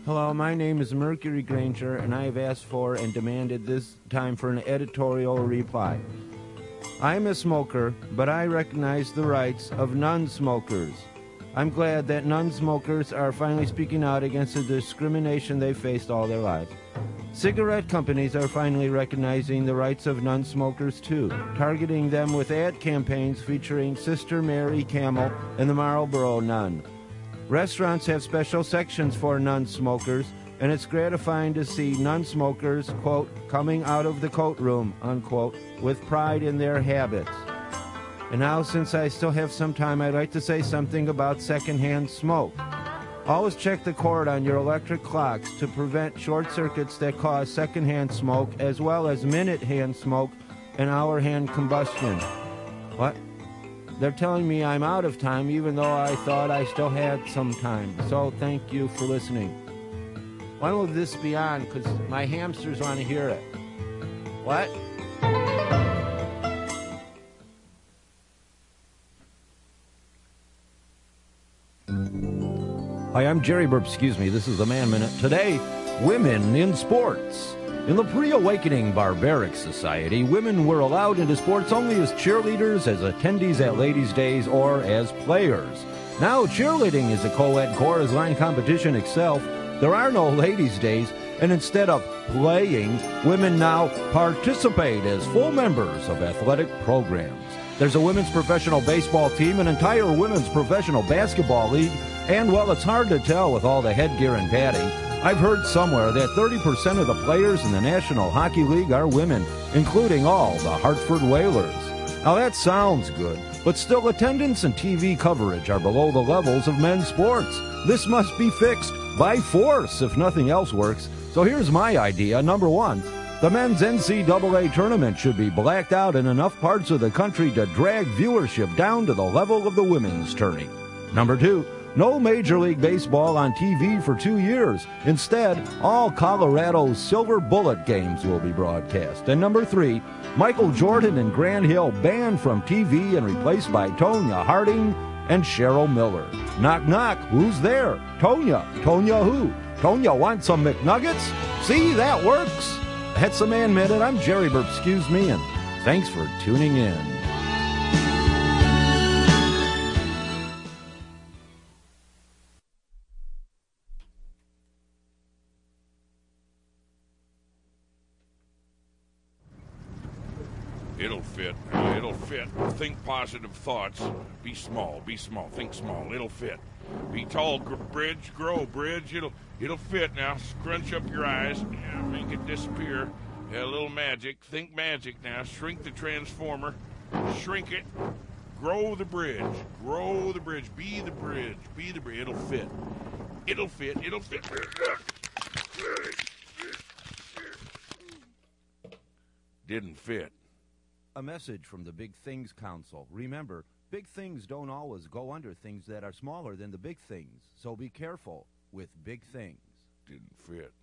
Hello, my name is Mercury Granger, and I have asked for and demanded this time for an editorial reply. I'm a smoker, but I recognize the rights of non-smokers. I'm glad that non-smokers are finally speaking out against the discrimination they faced all their lives. Cigarette companies are finally recognizing the rights of non-smokers too, targeting them with ad campaigns featuring Sister Mary Camel and the Marlboro Nun. Restaurants have special sections for non-smokers, and it's gratifying to see non-smokers, quote, coming out of the coat room, unquote, with pride in their habits. And now, since I still have some time, I'd like to say something about secondhand smoke. Always check the cord on your electric clocks to prevent short circuits that cause secondhand smoke, as well as minute-hand smoke and hour-hand combustion. What? They're telling me I'm out of time, even though I thought I still had some time. So thank you for listening. When will this be on? Because my hamsters want to hear it. What? Hi, I'm Jerry Burp. Excuse me, this is the Man Minute. Today, women in sports. In the pre-awakening barbaric society, women were allowed into sports only as cheerleaders, as attendees at ladies' days, or as players. Now, cheerleading is a co-ed chorus line competition itself. There are no ladies' days, and instead of playing, women now participate as full members of athletic programs. There's a women's professional baseball team, an entire women's professional basketball league, and, well, it's hard to tell with all the headgear and padding. I've heard somewhere that 30% of the players in the National Hockey League are women, including all the Hartford Whalers. Now that sounds good, but still attendance and TV coverage are below the levels of men's sports. This must be fixed by force if nothing else works. So here's my idea. Number one, the men's NCAA tournament should be blacked out in enough parts of the country to drag viewership down to the level of the women's tourney. Number two, no Major League Baseball on TV for 2 years. Instead, all Colorado's Silver Bullet games will be broadcast. And number three, Michael Jordan and Grant Hill banned from TV and replaced by Tonya Harding and Cheryl Miller. Knock, knock, who's there? Tonya. Tonya who? Tonya want some McNuggets? See, that works. That's the Man Minute. I'm Jerry Burp, excuse me, and thanks for tuning in. It'll fit. It'll fit. Think positive thoughts. Be small. Be small. Think small. It'll fit. Be tall, bridge. Grow, bridge. It'll fit now. Scrunch up your eyes. Yeah, make it disappear. Yeah, a little magic. Think magic now. Shrink the transformer. Shrink it. Grow the bridge. Grow the bridge. Be the bridge. Be the bridge. It'll fit. It'll fit. It'll fit. Didn't fit. A message from the Big Things Council. Remember, big things don't always go under things that are smaller than the big things. So be careful with big things. Didn't fit.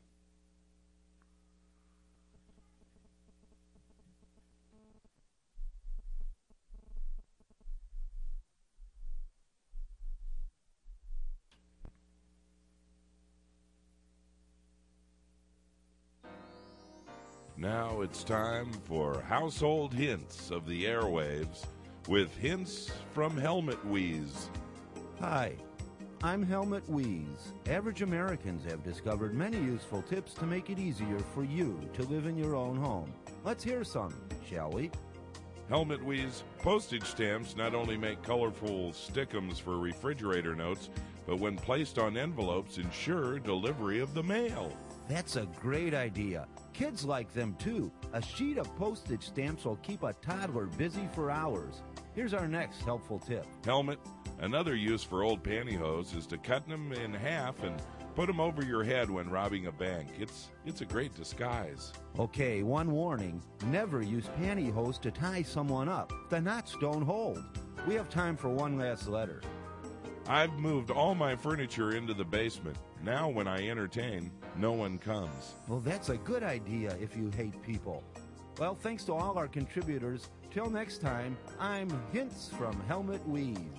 Now it's time for Household Hints of the Airwaves with hints from Helmet Wheeze. Hi, I'm Helmet Wheeze. Average Americans have discovered many useful tips to make it easier for you to live in your own home. Let's hear some, shall we? Helmet Wheeze postage stamps not only make colorful stickums for refrigerator notes, but when placed on envelopes ensure delivery of the mail. That's a great idea. Kids like them too. A sheet of postage stamps will keep a toddler busy for hours. Here's our next helpful tip. Helmet. Another use for old pantyhose is to cut them in half and put them over your head when robbing a bank. It's a great disguise. Okay, one warning. Never use pantyhose to tie someone up. The knots don't hold. We have time for one last letter. I've moved all my furniture into the basement. Now when I entertain, no one comes. Well, that's a good idea if you hate people. Well, thanks to all our contributors. Till next time, I'm Hints from Helmet Wheeze.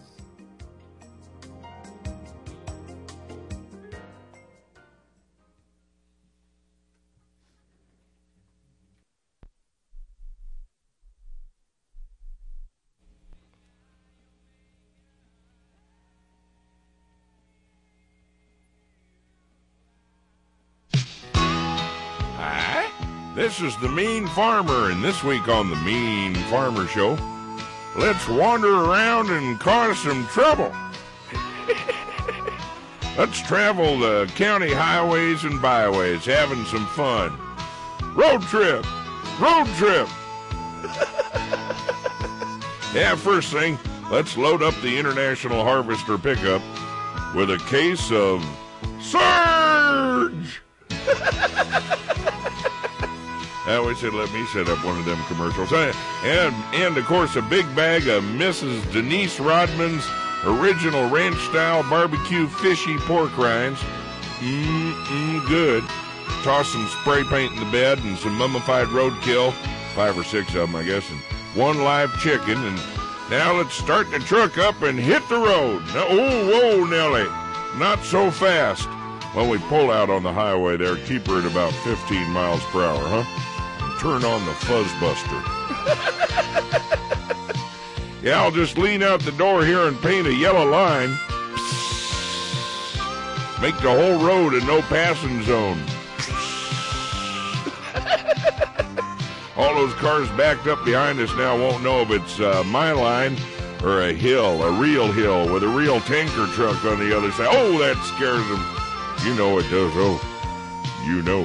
This is the Mean Farmer, and this week on the Mean Farmer Show, let's wander around and cause some trouble. Let's travel the county highways and byways, having some fun. Road trip! Road trip! Yeah, first thing, let's load up the International Harvester pickup with a case of Surge! I always said, let me set up one of them commercials. And of course, a big bag of Mrs. Denise Rodman's original ranch-style barbecue fishy pork rinds. Good. Toss some spray paint in the bed and some mummified roadkill, 5 or 6 of them, I guess, and 1 live chicken. And now let's start the truck up and hit the road. Now, whoa, Nellie, not so fast. When we pull out on the highway there, keep her at about 15 miles per hour, huh? Turn on the fuzz buster. Yeah, I'll just lean out the door here and paint a yellow line. Make the whole road a no passing zone. All those cars backed up behind us now won't know if it's my line or a hill, a real hill with a real tanker truck on the other side. Oh, that scares them. You know it does. Oh, you know.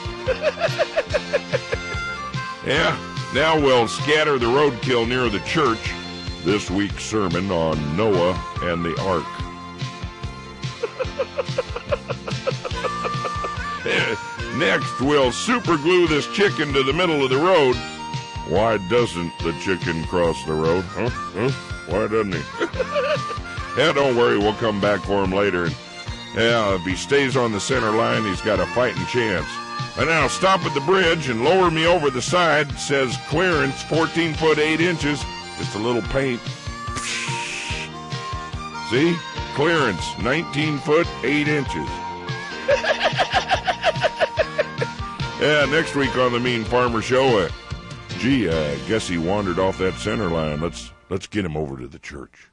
Yeah, now we'll scatter the roadkill near the church. This week's sermon on Noah and the Ark. Next, we'll super glue this chicken to the middle of the road. Why doesn't the chicken cross the road? Huh? Why doesn't he? Yeah, don't worry, we'll come back for him later. Yeah, if he stays on the center line, he's got a fighting chance. And now stop at the bridge and lower me over the side. It says clearance 14 foot 8 inches. Just a little paint. See? Clearance 19 foot 8 inches. Yeah, next week on the Mean Farmer Show, I guess he wandered off that center line. Let's get him over to the church.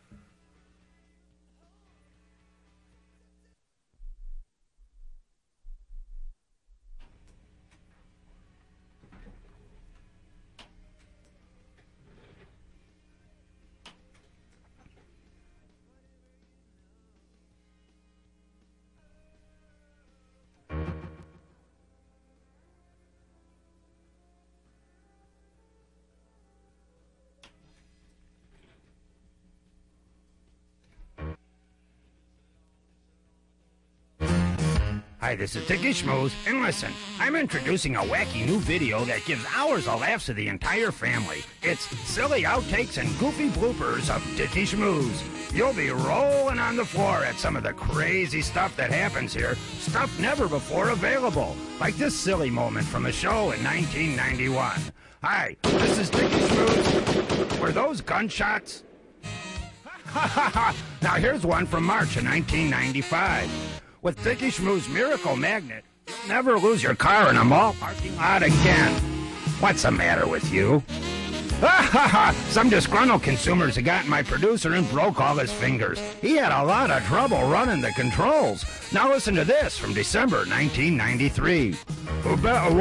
Hi, this is Dickie Schmooze, and listen, I'm introducing a wacky new video that gives hours of laughs to the entire family. It's silly outtakes and goofy bloopers of Dickie Schmooze. You'll be rolling on the floor at some of the crazy stuff that happens here, stuff never before available, like this silly moment from a show in 1991. Hi, this is Dickie Schmooze. Were those gunshots? Now here's one from March of 1995. With Dickie Schmooze's Miracle Magnet, you'll never lose your car in a mall parking lot again. What's the matter with you? Some disgruntled consumers had gotten my producer and broke all his fingers. He had a lot of trouble running the controls. Now listen to this from December 1993. Oh,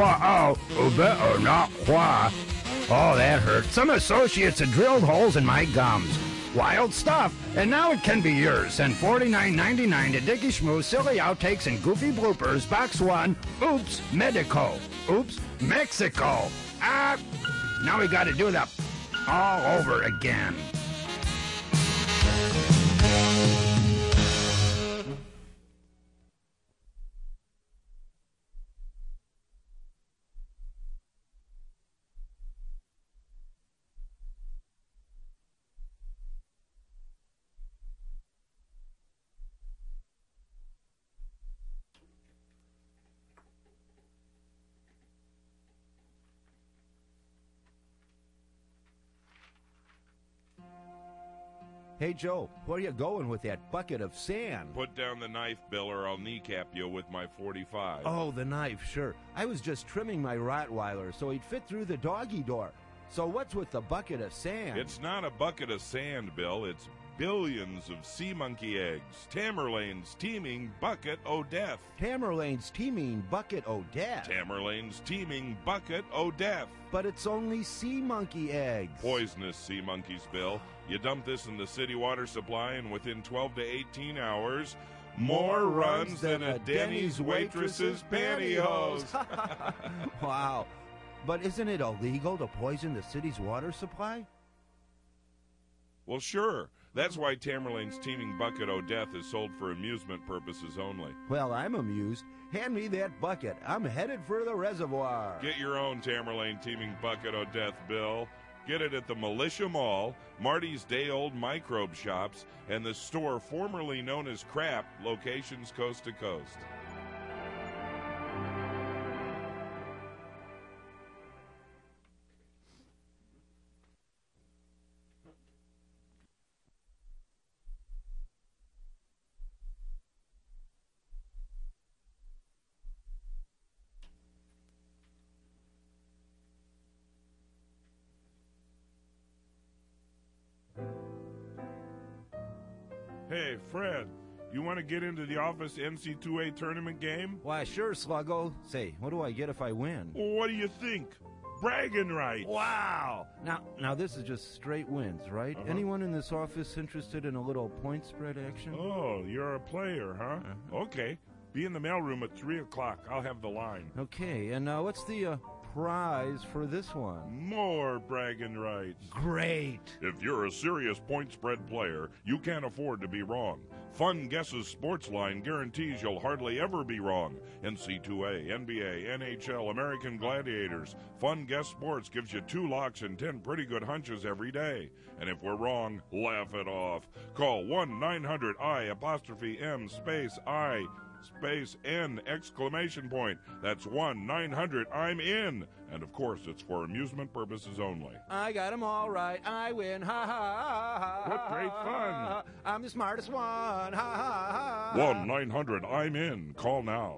that hurt. Some associates had drilled holes in my gums. Wild stuff, and now it can be yours. Send $49.99 to Dickie Schmooze, Silly Outtakes and Goofy Bloopers, Box 1, Oops, Medico. Oops, Mexico. Now we gotta do that all over again. Hey, Joe, where you going with that bucket of sand? Put down the knife, Bill, or I'll kneecap you with my 45. Oh, the knife, sure. I was just trimming my Rottweiler so he'd fit through the doggy door. So what's with the bucket of sand? It's not a bucket of sand, Bill. It's billions of sea monkey eggs. Tamerlane's teeming bucket o' death. Tamerlane's teeming bucket o' death. Tamerlane's teeming bucket o' death. But it's only sea monkey eggs. Poisonous sea monkeys, Bill. You dump this in the city water supply, and within 12 to 18 hours, more runs than a Denny's waitress's pantyhose. Wow. But isn't it illegal to poison the city's water supply? Well, sure. That's why Tamerlane's teeming bucket o' death is sold for amusement purposes only. Well, I'm amused. Hand me that bucket. I'm headed for the reservoir. Get your own Tamerlane teeming bucket o' death, Bill. Get it at the Militia Mall, Marty's Day-Old Microbe Shops, and the store formerly known as Crap, locations coast to coast. Hey, Fred, you want to get into the office NC2A tournament game? Why, sure, Sluggo. Say, what do I get if I win? Well, what do you think? Bragging rights. Wow! Now this is just straight wins, right? Anyone in this office interested in a little point spread action? Oh, you're a player, huh? Okay. Be in the mailroom at 3 o'clock. I'll have the line. Okay, and what's the prize for this one? More bragging rights. Great! If you're a serious point spread player, you can't afford to be wrong. Fun Guesses Sports Line guarantees you'll hardly ever be wrong. NC2A, NBA, NHL, American Gladiators. Fun Guess Sports gives you 2 locks and 10 pretty good hunches every day. And if we're wrong, laugh it off. Call 1-900-I-M-space-I space N exclamation point. That's 1-900-I'm in. And of course, it's for amusement purposes only. I got 'em all right. I win. Ha ha ha. What great fun. I'm the smartest one. Ha ha ha. 1-900-I'm in. Call now.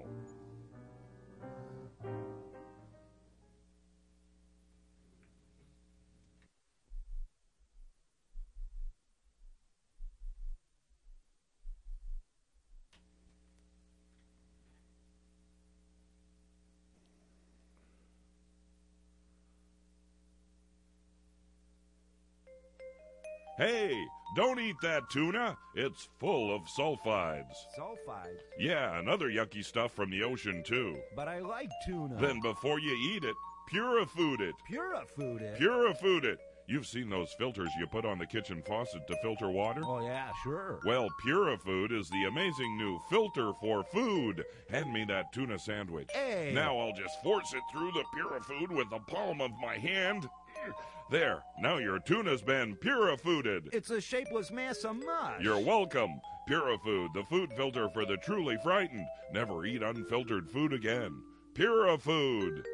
Hey, don't eat that tuna. It's full of sulfides. Sulfides? Yeah, and other yucky stuff from the ocean, too. But I like tuna. Then before you eat it, Purifood it. Purifood it? Purifood it. You've seen those filters you put on the kitchen faucet to filter water? Oh, yeah, sure. Well, Purifood is the amazing new filter for food. Hand me that tuna sandwich. Hey! Now I'll just force it through the Purifood with the palm of my hand. There, now your tuna's been Purifooded. It's a shapeless mass of mush. You're welcome. Purifood, the food filter for the truly frightened. Never eat unfiltered food again. Purifood.